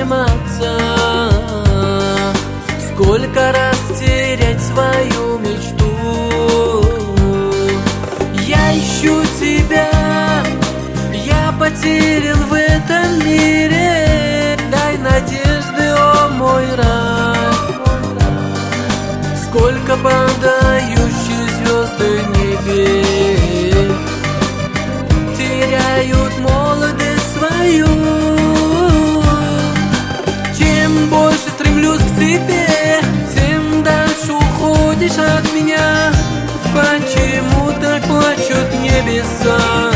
подниматься. Сколько раз терять свою мечту. Я ищу тебя, я потерян в этом мире. Дай надежды, о мой рай. Сколько падающих звезд в небе теряют молодость свою. Чем больше стремлюсь к тебе, тем дальше уходишь от меня. Почему так плачут небеса?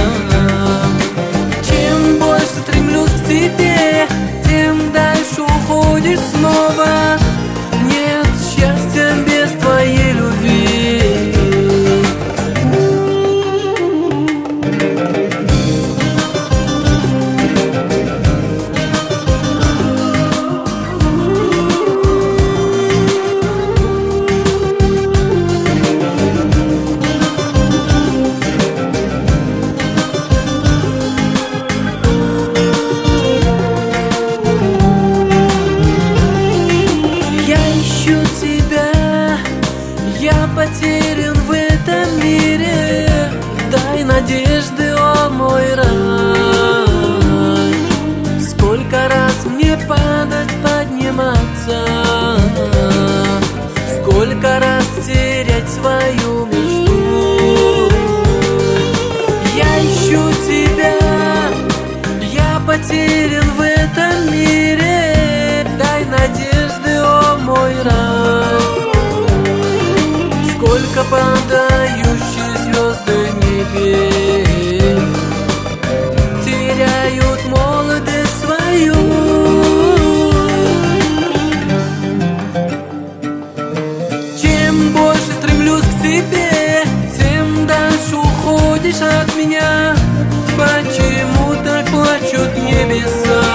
Чем больше стремлюсь к тебе, тем дальше уходишь снова. Нет счастья без твоей любви. Я потерян в этом мире. Дай надежды, о мой рай. Сколько раз мне падать, подниматься. Сколько раз терять свою мечту. Я ищу тебя, я потерян в этом мире. Дай надежды, о мой рай. Сколько падающих звезд в небе теряют молодость свою. Чем больше стремлюсь к тебе, тем дальше уходишь от меня. Почему так плачут небеса?